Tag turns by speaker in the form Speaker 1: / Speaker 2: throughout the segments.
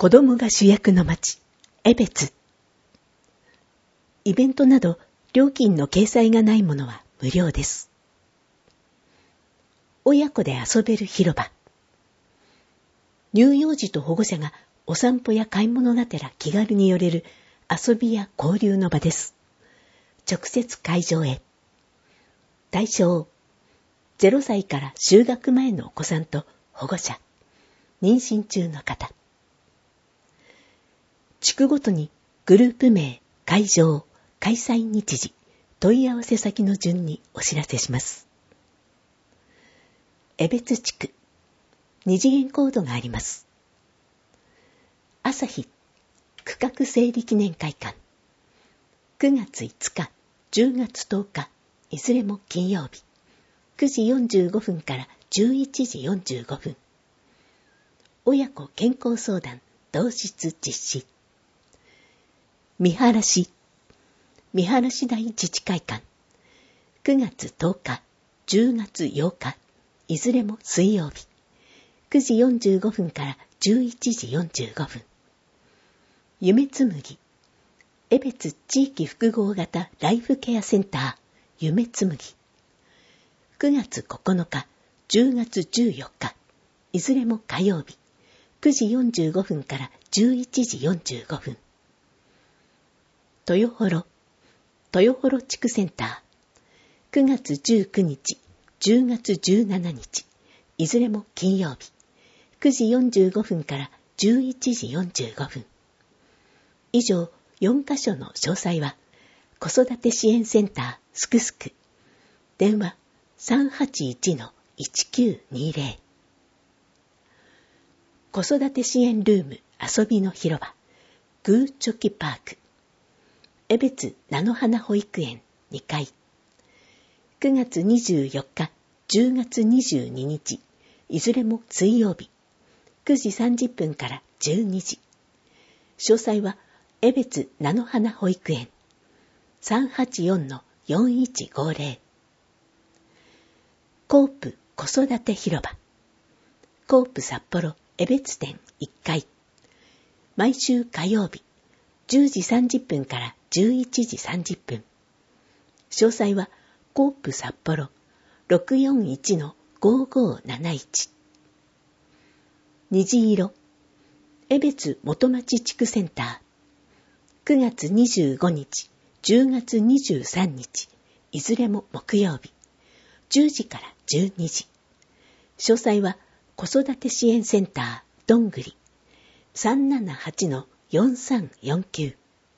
Speaker 1: 子供が主役の街、江別。イベントなど料金の掲載がないものは無料です。親子で遊べる広場。乳幼児と保護者がお散歩や買い物がてら気軽に寄れる遊びや交流の場です。直接会場へ。対象、0歳から就学前のお子さんと保護者、妊娠中の方。地区ごとにグループ名、会場、開催日時、問い合わせ先の順にお知らせします。江別地区、二次元コードがあります。朝日、区画整理記念会館。9月5日、10月10日、いずれも金曜日。9時45分から11時45分。親子健康相談、同日実施。見晴市台自治会館。9月10日、10月8日、いずれも水曜日。9時45分から11時45分。夢紡ぎ。江別地域複合型ライフケアセンター、夢紡ぎ。9月9日、10月14日、いずれも火曜日。9時45分から11時45分。豊幌地区センター。9月19日、10月17日、いずれも金曜日。9時45分から11時45分。以上4カ所の詳細は、子育て支援センターすくすく。電話 381-1920。子育て支援ルーム遊びの広場、グーチョキパーク。江別菜の花保育園2階。9月24日、10月22日、いずれも水曜日。9時30分から12時。詳細は、江別菜の花保育園 384-4150。コープ子育て広場。コープ札幌江別店1階。毎週火曜日、10時30分から11時30分。詳細は、コープ札幌 641-5571。虹色江別元町地区センター。9月25日、10月23日、いずれも木曜日。10時から12時。詳細は、子育て支援センターどんぐり 378-4349。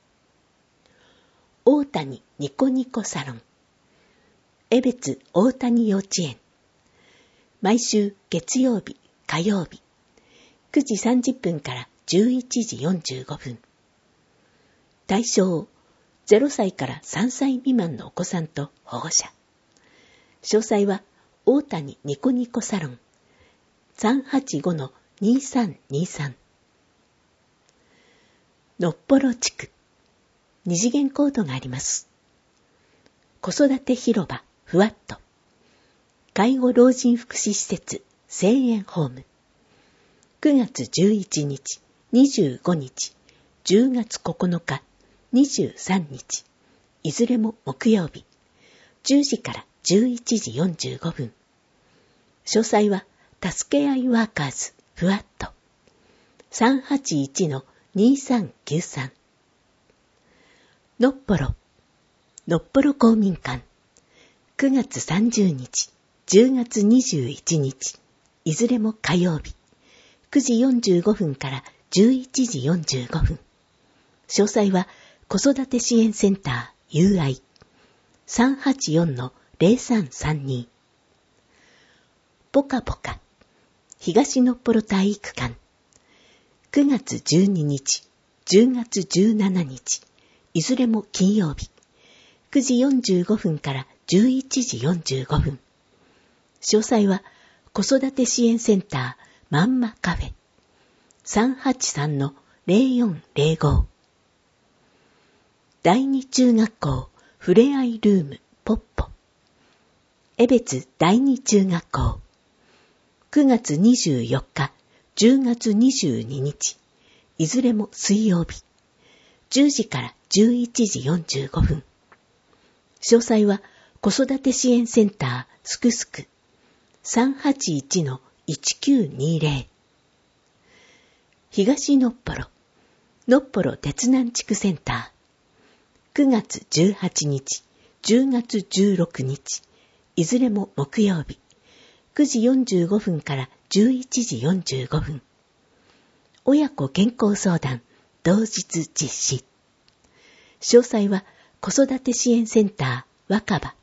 Speaker 1: 大谷ニコニコサロン。江別大谷幼稚園。毎週月曜日、火曜日。9時30分から11時45分。対象、0歳から3歳未満のお子さんと保護者。詳細は、大谷ニコニコサロン 385-2323。のっぽろ地区。二次元コードがあります。子育て広場ふわっと。介護老人福祉施設声援ホーム。9月11日、25日、10月9日、23日、いずれも木曜日。10時から11時45分。詳細は、助け合いワーカーズふわっと。381-2393。のっぽろ公民館。9月30日、10月21日、いずれも火曜日。9時45分から11時45分。詳細は、子育て支援センター UI 384-0332。ぽかぽか東のっぽろ体育館。9月12日、10月17日、いずれも金曜日。9時45分から11時45分。詳細は、子育て支援センターまんまカフェ 383-0405。第二中学校ふれあいルームポッポ。江別第二中学校。9月24日、10月22日、 いずれも水曜日、10時から11時45分。詳細は子育て支援センターすくすく 381-1920。東のっぽろ鉄南地区センター、9月18日、10月16日、いずれも木曜日、9時45分から11時45分。親子健康相談、同日実施。詳細は子育て支援センター若葉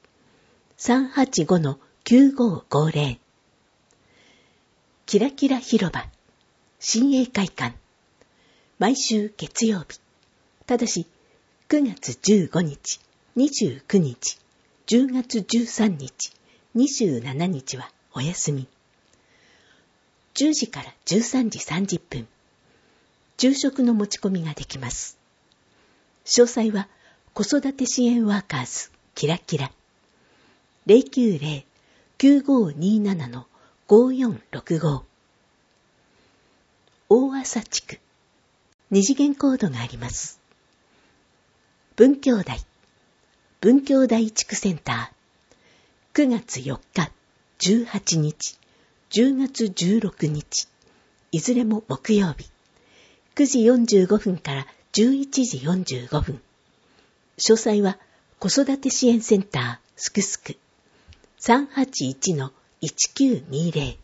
Speaker 1: 385-9550。キラキラ広場新栄会館、毎週月曜日、ただし9月15日、29日、10月13日、27日はお休み。10時から13時30分、昼食の持ち込みができます。詳細は子育て支援ワーカーズキラキラ 090-9527-5465。大浅地区、二次元コードがあります。文教台地区センター、9月4日、18日、10月16日、いずれも木曜日、9時45分から11時45分。詳細は子育て支援センターすくすく 381-1920。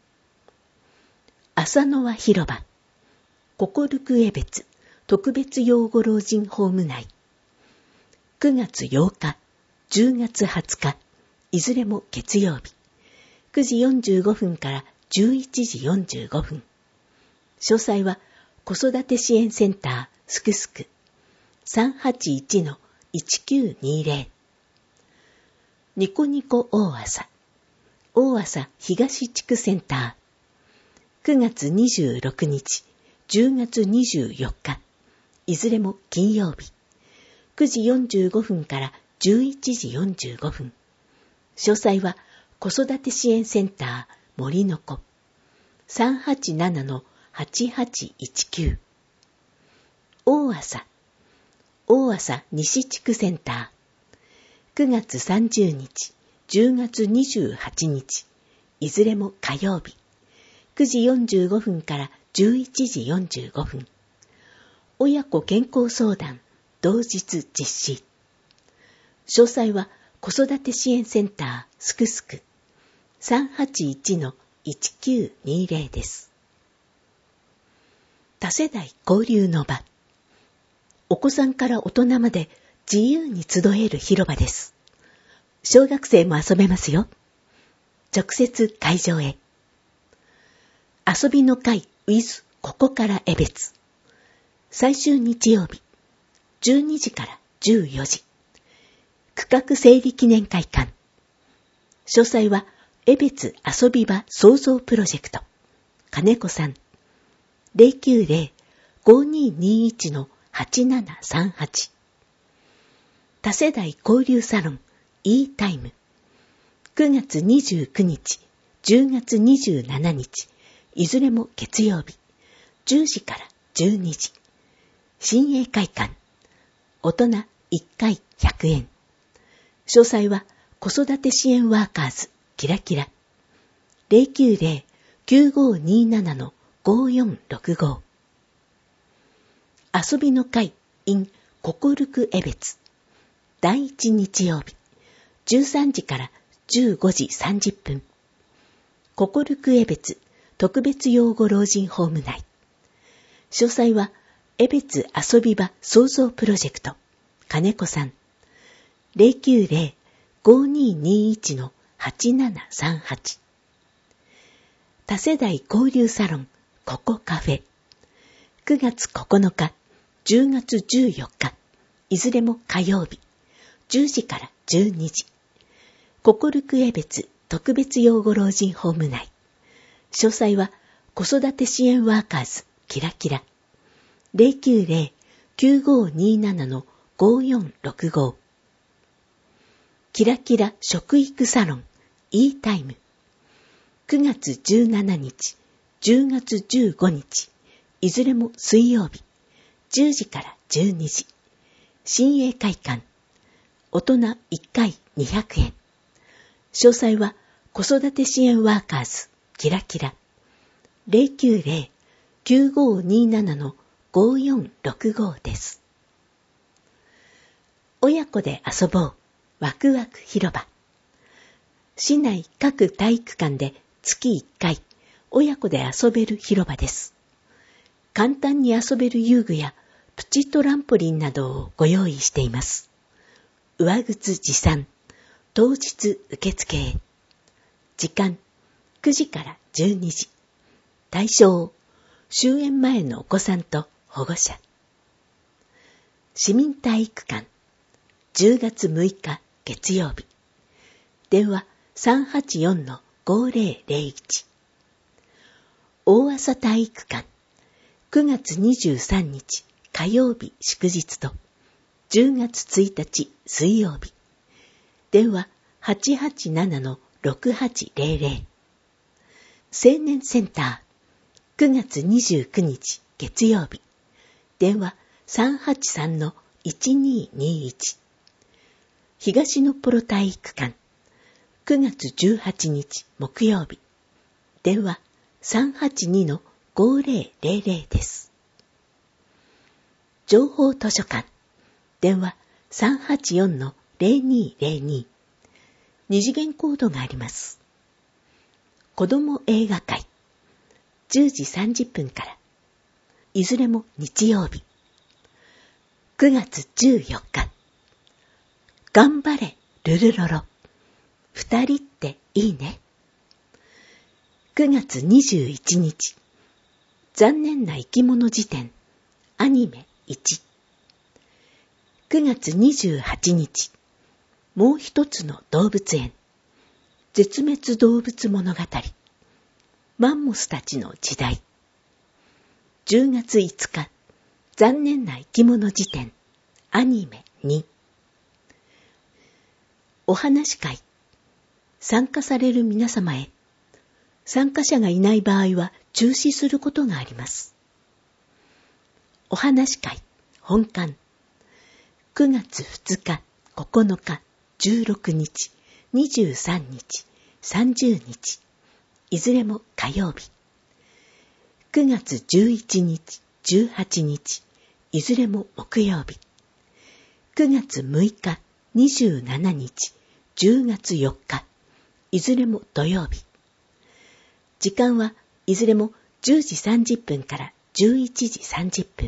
Speaker 1: 浅野輪広場ココルク江別特別養護老人ホーム内、9月8日、10月20日、いずれも月曜日、9時45分から11時45分。詳細は子育て支援センターすくすく 381-1920。ニコニコ大浅東地区センター、9月26日、10月24日、いずれも金曜日、9時45分から11時45分。詳細は子育て支援センター森の子 387-8819。大浅西地区センター、9月30日、10月28日、いずれも火曜日、9時45分から11時45分。親子健康相談、同日実施。詳細は子育て支援センターすくすく 381-1920 です。多世代交流の場。お子さんから大人まで自由に集える広場です。小学生も遊べますよ。直接会場へ。遊びの会 with ここから江別。最終日曜日、12時から14時。区画整理記念会館。詳細は江別遊び場創造プロジェクト。金子さん。090-5221-8738。多世代交流サロン E タイム。9月29日、10月27日、いずれも月曜日、10時から12時。新栄会館。大人1回100円。詳細は子育て支援ワーカーズキラキラ 090-9527-5465。遊びの会 in ココルク江別。第1日曜日、13時から15時30分。ココルク江別特別養護老人ホーム内。詳細は江別遊び場創造プロジェクト。金子さん。090-5221-8738。多世代交流サロンココカフェ。9月9日、10月14日、いずれも火曜日、10時から12時。ココルク江別特別養護老人ホーム内。詳細は子育て支援ワーカーズキラキラ 090-9527-5465。キラキラ食育サロン E タイム。9月17日、10月15日、 いずれも水曜日、10時から12時。新栄会館。大人1回200円。詳細は子育て支援ワーカーズキラキラ 090-9527-5465 です。親子で遊ぼうワクワク広場。市内各体育館で月1回親子で遊べる広場です。簡単に遊べる遊具やプチトランポリンなどをご用意しています。上靴持参、当日受付へ。時間9時から12時。対象、終園前のお子さんと保護者。市民体育館、10月6日月曜日。電話384-5001。大朝体育館、9月23日火曜日祝日と10月1日水曜日。電話887-6800。青年センター、9月29日月曜日。電話383-1221。東のポロ体育館、9月18日木曜日。電話382-5000です。情報図書館、電話384-0202。二次元コードがあります。子ども映画会、10時30分から。いずれも日曜日。9月14日。頑張れ、ルルロロ。2人っていいね。9月21日。残念な生き物辞典、アニメ1。9月28日。もう一つの動物園、絶滅動物物語、マンモスたちの時代。10月5日、残念な生き物辞典、アニメ2。お話会、参加される皆様へ、参加者がいない場合は中止することがあります。お話会、本館、9月2日、9日、16日、23日、30日、いずれも火曜日。9月11日、18日、いずれも木曜日。9月6日、27日、10月4日、いずれも土曜日。時間はいずれも10時30分から11時30分。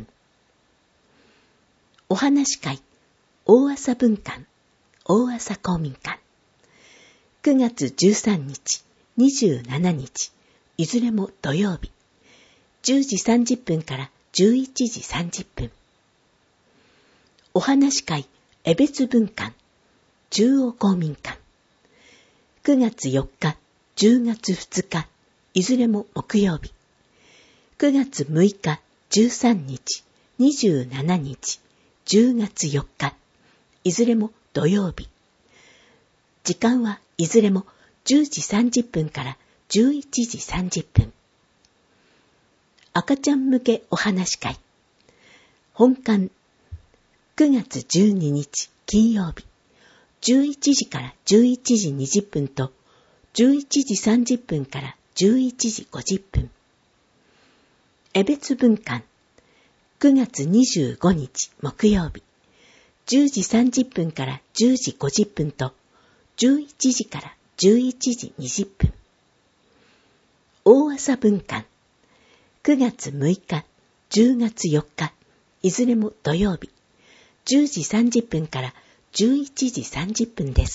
Speaker 1: お話会、大朝文館、大朝公民館。9月13日、27日、いずれも土曜日。10時30分から11時30分。お話会、江別文館、中央公民館。9月4日、10月2日、いずれも木曜日。9月6日、13日、27日、10月4日、いずれも土曜日。時間はいずれも10時30分から11時30分。赤ちゃん向けお話会。本館、9月12日金曜日、11時から11時20分と11時30分から11時50分。江別文館、9月25日木曜日、10時30分から10時50分と11時から11時20分。大朝文館、9月6日、10月4日、いずれも土曜日、10時30分から11時30分です。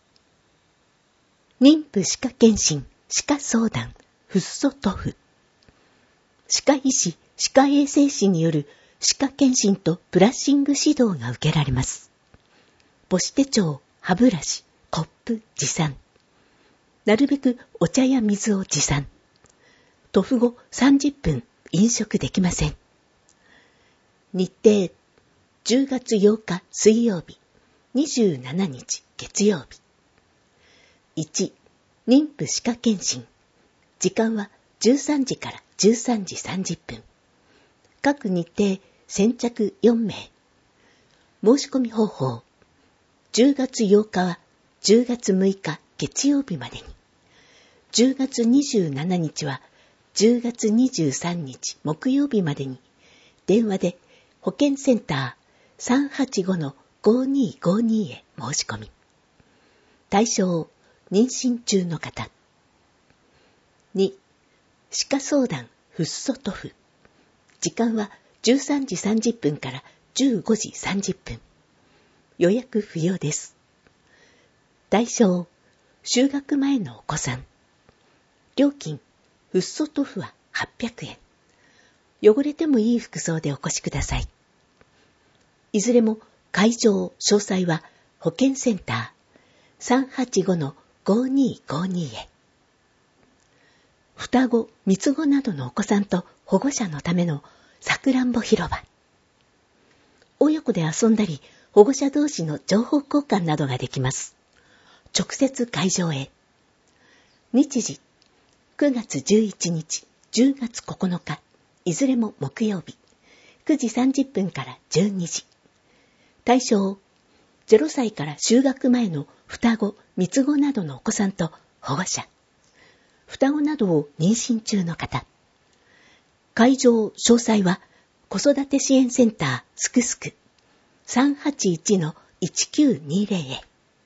Speaker 1: 妊婦歯科検診、歯科相談、フッ素塗布。歯科医師、歯科衛生士による歯科検診とブラッシング指導が受けられます。母子手帳、歯ブラシ、コップ持参。なるべくお茶や水を持参。塗布後30分飲食できません。日程、10月8日水曜日、27日月曜日。1、妊婦歯科検診。時間は13時から13時30分。 各日程先着4名。申し込み方法。10月8日は10月6日月曜日までに。10月27日は10月23日木曜日までに。電話で保健センター 385-5252 へ申し込み。対象、妊娠中の方。2、歯科相談フッ素塗布。時間は13時30分から15時30分。予約不要です。対象、就学前のお子さん。料金、フッ素塗布は800円。汚れてもいい服装でお越しください。いずれも会場、詳細は保健センター 385-5252 へ。双子、三つ子などのお子さんと保護者のためのさくらんぼ広場。親子で遊んだり、保護者同士の情報交換などができます。直接会場へ。日時、9月11日、10月9日、いずれも木曜日、9時30分から12時。対象、0歳から就学前の双子、三つ子などのお子さんと保護者。双子などを妊娠中の方。会場、詳細は子育て支援センターすくすく 381-1920 へ。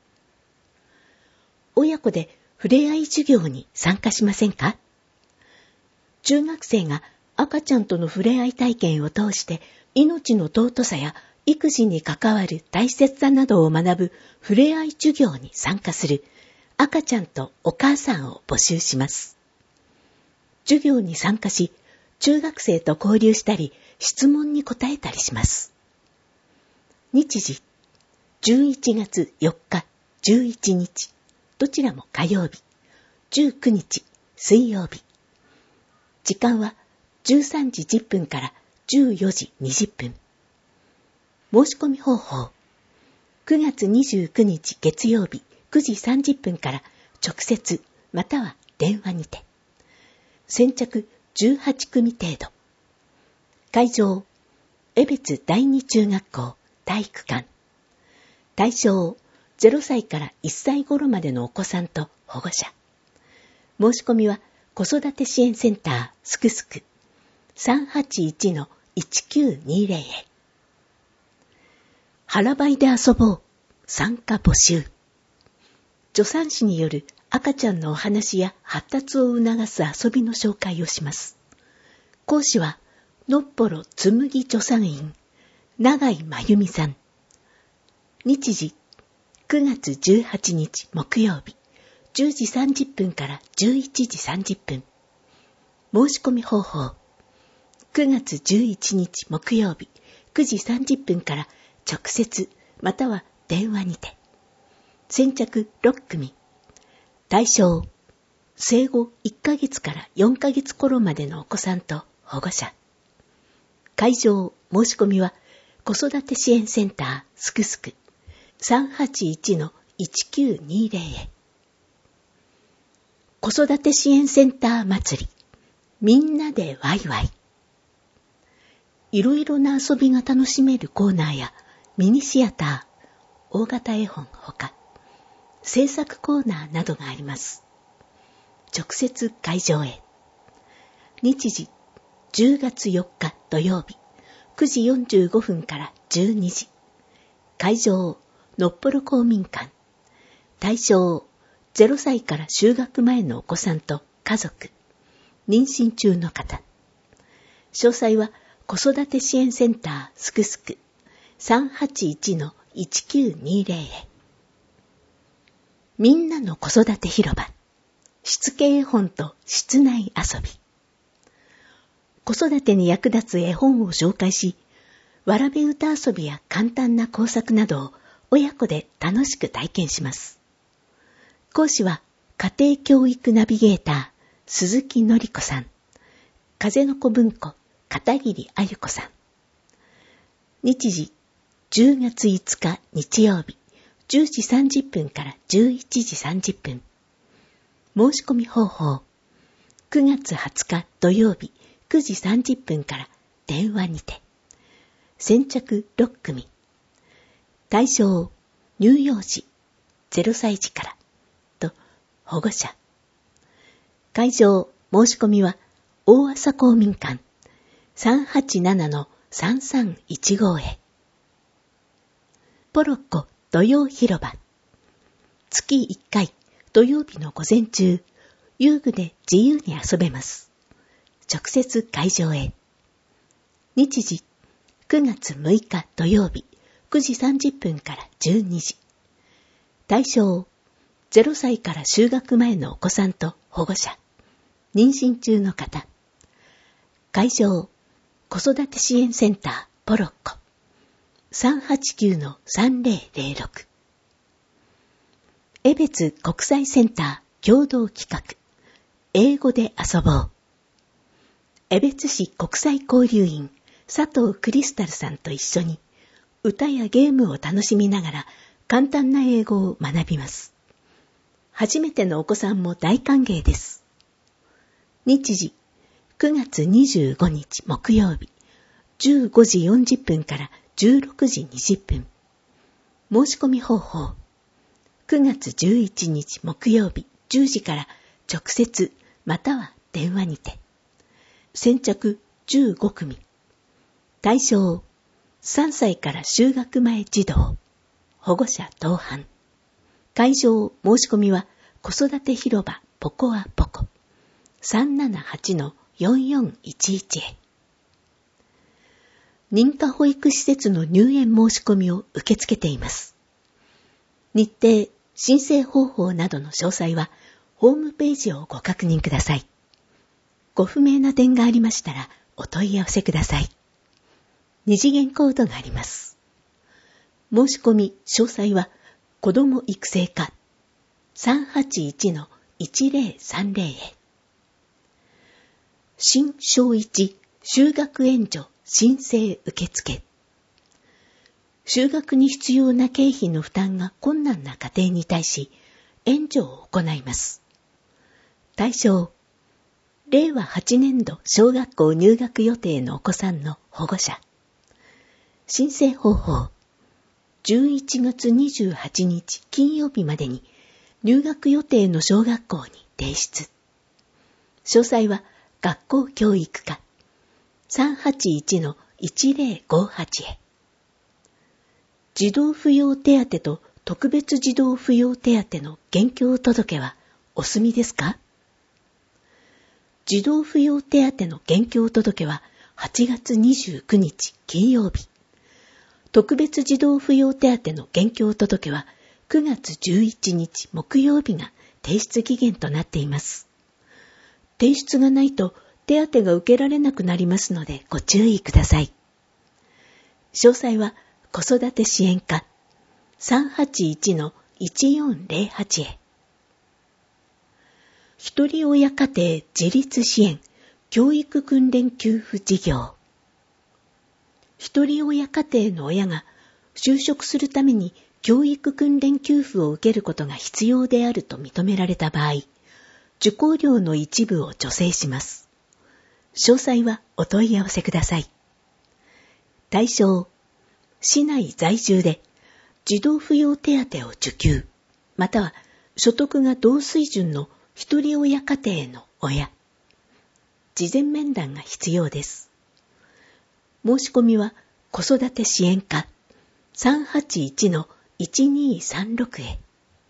Speaker 1: 親子でふれあい授業に参加しませんか？中学生が赤ちゃんとのふれあい体験を通して命の尊さや育児に関わる大切さなどを学ぶふれあい授業に参加する赤ちゃんとお母さんを募集します。授業に参加し、中学生と交流したり、質問に答えたりします。日時、11月4日、11日、どちらも火曜日、19日、水曜日。時間は13時10分から14時20分。申し込み方法。9月29日月曜日9時30分から直接または電話にて。先着18組程度。会場、江別第二中学校体育館。対象、0歳から1歳頃までのお子さんと保護者。申し込みは子育て支援センターすくすく 381-1920 へ。腹ばいで遊ぼう。参加募集。助産師による赤ちゃんのお話や発達を促す遊びの紹介をします。講師は、のっぽろつむぎ助産院、永井真由美さん。日時、9月18日木曜日、10時30分から11時30分。申し込み方法。9月11日木曜日、9時30分から直接または電話にて。先着6組。対象、生後1ヶ月から4ヶ月頃までのお子さんと保護者。会場、申し込みは子育て支援センターすくすく 381-1920 へ。子育て支援センター祭り、みんなでワイワイ。いろいろな遊びが楽しめるコーナーやミニシアター、大型絵本ほか、制作コーナーなどがあります。直接会場へ。日時、10月4日土曜日、9時45分から12時。会場、のっぽろ公民館。対象、0歳から就学前のお子さんと家族。妊娠中の方。詳細は子育て支援センターすくすく 381-1920 へ。みんなの子育て広場。しつけ絵本と室内遊び。子育てに役立つ絵本を紹介し、わらべ歌遊びや簡単な工作などを親子で楽しく体験します。講師は家庭教育ナビゲーター鈴木のり子さん、風の子文庫片桐あゆ子さん。日時10月5日日曜日10時30分から11時30分。申し込み方法。9月20日土曜日9時30分から電話にて。先着6組。対象、乳幼児、0歳児から、と保護者。会場、申し込みは、大朝公民館 387-3315 へ。ポロッコ土曜広場。月1回、土曜日の午前中、遊具で自由に遊べます。直接会場へ。日時、9月6日土曜日、9時30分から12時。対象、0歳から就学前のお子さんと保護者。妊娠中の方。会場、子育て支援センターポロッコ 389-3006。江別国際センター共同企画。英語で遊ぼう。江別市国際交流員佐藤クリスタルさんと一緒に歌やゲームを楽しみながら簡単な英語を学びます。初めてのお子さんも大歓迎です。日時、9月25日木曜日、15時40分から16時20分。申し込み方法、9月11日木曜日10時から直接または電話にて。先着15組。対象、3歳から就学前児童、保護者同伴。会場申し込みは子育て広場ポコアポコ 378-4411 へ。認可保育施設の入園申し込みを受け付けています。日程、申請方法などの詳細はホームページをご確認ください。ご不明な点がありましたらお問い合わせください。二次元コードがあります。申し込み詳細は子ども育成課 381-1030 へ。新小一就学援助申請受付。就学に必要な経費の負担が困難な家庭に対し援助を行います。対象、令和8年度小学校入学予定のお子さんの保護者。申請方法、11月28日金曜日までに入学予定の小学校に提出。詳細は学校教育課 381-1058 へ。児童扶養手当と特別児童扶養手当の現況届はお済みですか？児童扶養手当の現況届は8月29日金曜日。特別児童扶養手当の現況届は9月11日木曜日が提出期限となっています。提出がないと手当が受けられなくなりますのでご注意ください。詳細は子育て支援課 381-1408 へ。一人親家庭自立支援教育訓練給付事業。一人親家庭の親が就職するために教育訓練給付を受けることが必要であると認められた場合、受講料の一部を助成します。詳細はお問い合わせください。対象、市内在住で児童扶養手当を受給、または所得が同水準の一人親家庭の親。事前面談が必要です。申し込みは子育て支援課 381-1236 へ。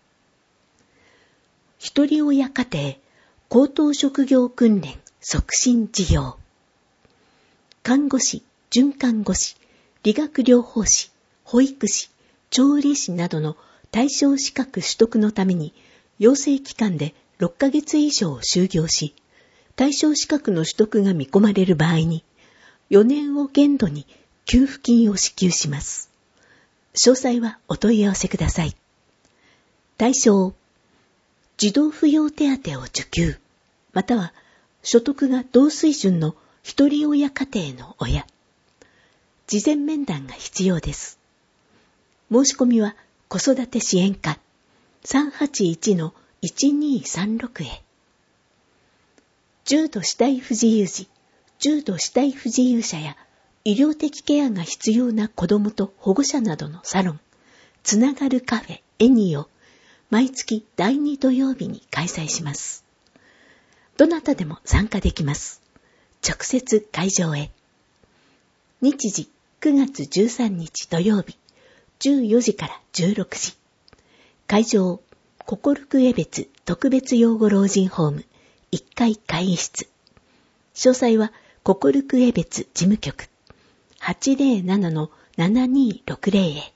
Speaker 1: 一人親家庭高等職業訓練促進事業。看護師、准看護師、理学療法士、保育士、調理師などの対象資格取得のために養成期間で6ヶ月以上就業し、対象資格の取得が見込まれる場合に4年を限度に給付金を支給します。詳細はお問い合わせください。対象、児童扶養手当を受給、または所得が同水準の一人親家庭の親。事前面談が必要です。申し込みは子育て支援課 381-1236 へ。重度肢体不自由児重度肢体不自由者や医療的ケアが必要な子どもと保護者などのサロン、つながるカフェエニーを毎月第2土曜日に開催します。どなたでも参加できます。直接会場へ。日時9月13日土曜日、14時から16時。会場、ココルク江別特別養護老人ホーム1階会議室。詳細はココルク江別事務局 807-7260 へ。